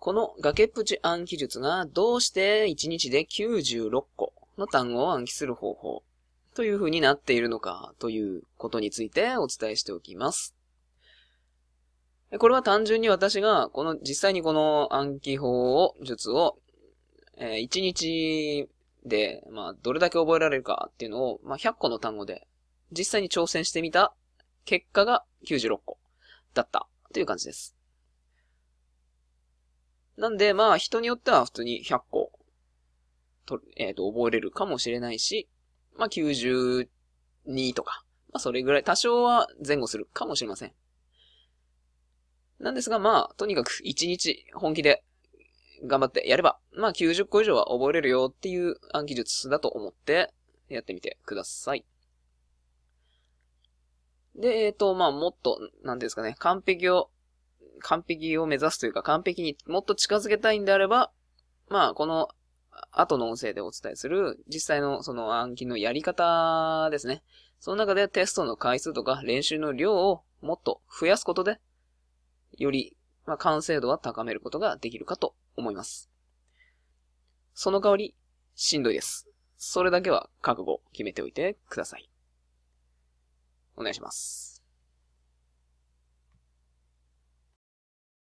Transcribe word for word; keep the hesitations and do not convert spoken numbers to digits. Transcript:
この崖っぷち暗記術がどうしていちにちできゅうじゅうろっこの単語を暗記する方法という風になっているのかということについてお伝えしておきます。これは単純に私がこの実際にこの暗記法を術をいちにちでまあどれだけ覚えられるかっていうのをまあひゃっこの単語で実際に挑戦してみた結果がきゅうじゅうろっこだったという感じです。なんでまあ人によっては普通にひゃっことえっと覚えれるかもしれないし、まあきゅうじゅうにとか、まあそれぐらい多少は前後するかもしれません。なんですがまあとにかくいちにち本気で頑張ってやれば、まあきゅうじゅっこ以上は覚えれるよっていう暗記術だと思ってやってみてください。で、えっと、まあもっと、なんですかね、完璧を、完璧を目指すというか完璧にもっと近づけたいんであれば、まあこの後の音声でお伝えする実際のその暗記のやり方ですね。その中でテストの回数とか練習の量をもっと増やすことで、より、まあ、完成度は高めることができるかと思います。その代わり、しんどいです。それだけは覚悟を決めておいてください。お願いします。